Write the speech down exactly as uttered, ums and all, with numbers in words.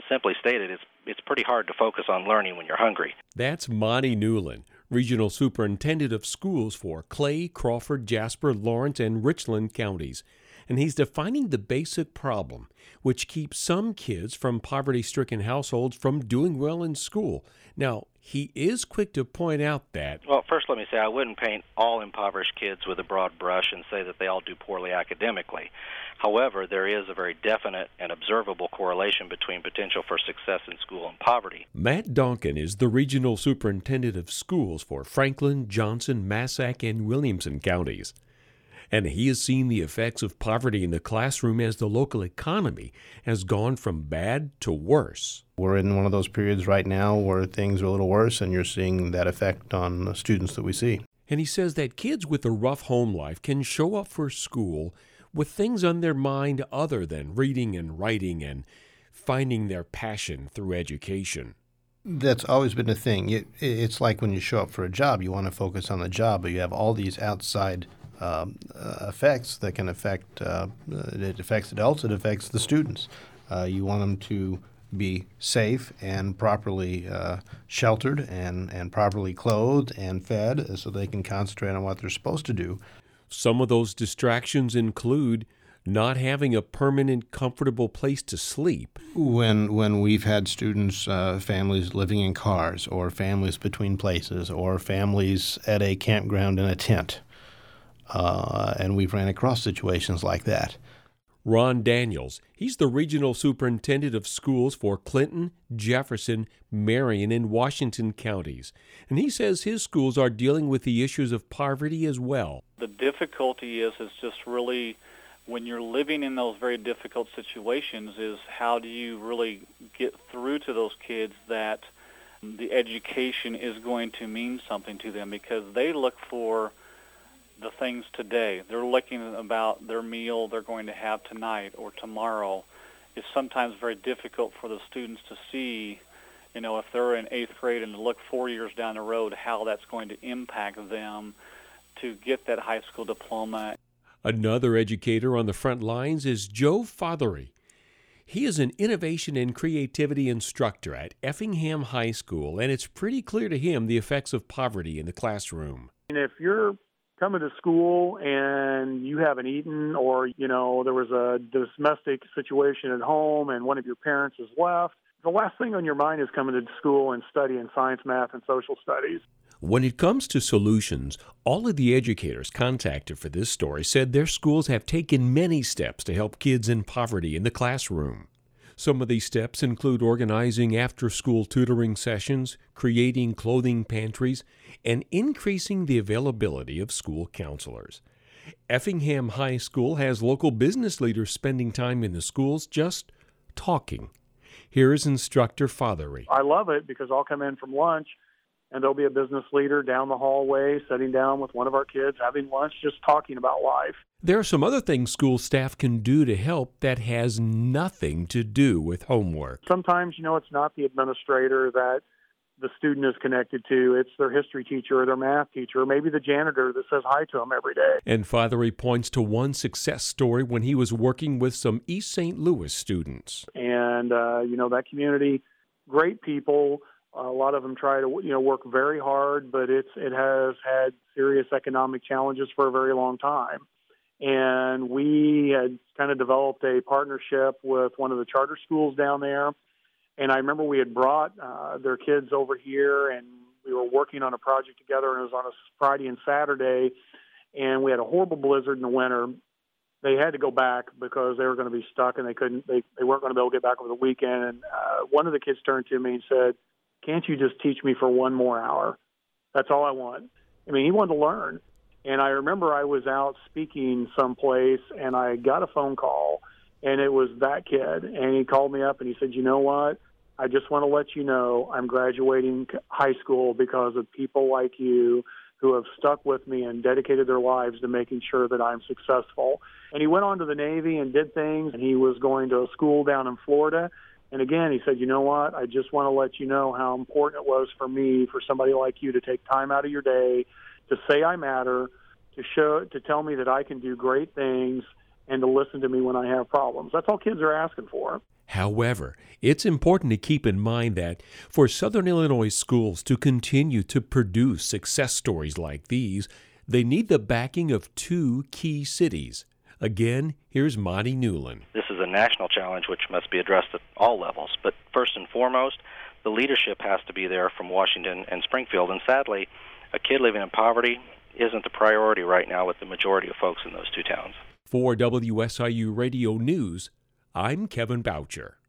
simply stated, it's it's pretty hard to focus on learning when you're hungry. That's Monty Newland, Regional Superintendent of Schools for Clay, Crawford, Jasper, Lawrence, and Richland counties. And he's defining the basic problem, which keeps some kids from poverty-stricken households from doing well in school. Now, he is quick to point out that... Well, first let me say I wouldn't paint all impoverished kids with a broad brush and say that they all do poorly academically. However, there is a very definite and observable correlation between potential for success in school and poverty. Matt Donkin is the Regional Superintendent of Schools for Franklin, Johnson, Massac, and Williamson counties. And he has seen the effects of poverty in the classroom as the local economy has gone from bad to worse. We're in one of those periods right now where things are a little worse, and you're seeing that effect on the students that we see. And he says that kids with a rough home life can show up for school with things on their mind other than reading and writing and finding their passion through education. That's always been a thing. It, it's like when you show up for a job, you want to focus on the job, but you have all these outside Um, uh, effects that can affect, uh, it affects adults, it affects the students. Uh, you want them to be safe and properly uh, sheltered and, and properly clothed and fed so they can concentrate on what they're supposed to do. Some of those distractions include not having a permanent, comfortable place to sleep. When when we've had students, uh, families living in cars, or families between places, or families at a campground in a tent, Uh, and we've ran across situations like that. Ron Daniels, he's the Regional Superintendent of Schools for Clinton, Jefferson, Marion, and Washington counties. And he says his schools are dealing with the issues of poverty as well. The difficulty is, is just really, when you're living in those very difficult situations, is how do you really get through to those kids that the education is going to mean something to them, because they look for the things today. They're looking about their meal they're going to have tonight or tomorrow. It's sometimes very difficult for the students to see, you know, if they're in eighth grade and to look four years down the road, how that's going to impact them to get that high school diploma. Another educator on the front lines is Joe Fothery. He is an innovation and creativity instructor at Effingham High School, and it's pretty clear to him the effects of poverty in the classroom. And if you're coming to school and you haven't eaten, or, you know, there was a domestic situation at home and one of your parents has left, the last thing on your mind is coming to school and studying science, math, and social studies. When it comes to solutions, all of the educators contacted for this story said their schools have taken many steps to help kids in poverty in the classroom. Some of these steps include organizing after-school tutoring sessions, creating clothing pantries, and increasing the availability of school counselors. Effingham High School has local business leaders spending time in the schools just talking. Here is instructor Fothery. I love it because I'll come in from lunch and there'll be a business leader down the hallway sitting down with one of our kids, having lunch, just talking about life. There are some other things school staff can do to help that has nothing to do with homework. Sometimes, you know, it's not the administrator that the student is connected to. It's their history teacher or their math teacher, or maybe the janitor that says hi to them every day. And Fothery points to one success story when he was working with some East Saint Louis students. And, uh, you know, that community, great people. A lot of them try to, you know, work very hard, but it's it has had serious economic challenges for a very long time. And we had kind of developed a partnership with one of the charter schools down there. And I remember we had brought uh, their kids over here, and we were working on a project together, and it was on a Friday and Saturday, and we had a horrible blizzard in the winter. They had to go back because they were going to be stuck, and they couldn't. They, they weren't going to be able to get back over the weekend. And uh, one of the kids turned to me and said, "Can't you just teach me for one more hour? That's all I want." I mean, he wanted to learn. And I remember I was out speaking someplace, and I got a phone call, and it was that kid. And he called me up, and he said, "You know what? I just want to let you know I'm graduating high school because of people like you who have stuck with me and dedicated their lives to making sure that I'm successful." And he went on to the Navy and did things, and he was going to a school down in Florida. And again, he said, "You know what? I just want to let you know how important it was for me, for somebody like you to take time out of your day to say I matter, to show, to tell me that I can do great things, and to listen to me when I have problems." That's all kids are asking for. However, it's important to keep in mind that for Southern Illinois schools to continue to produce success stories like these, they need the backing of two key cities. Again, here's Monty Newland. This is a national challenge which must be addressed at all levels. But first and foremost, the leadership has to be there from Washington and Springfield. And sadly, a kid living in poverty isn't the priority right now with the majority of folks in those two towns. For W S I U Radio News, I'm Kevin Boucher.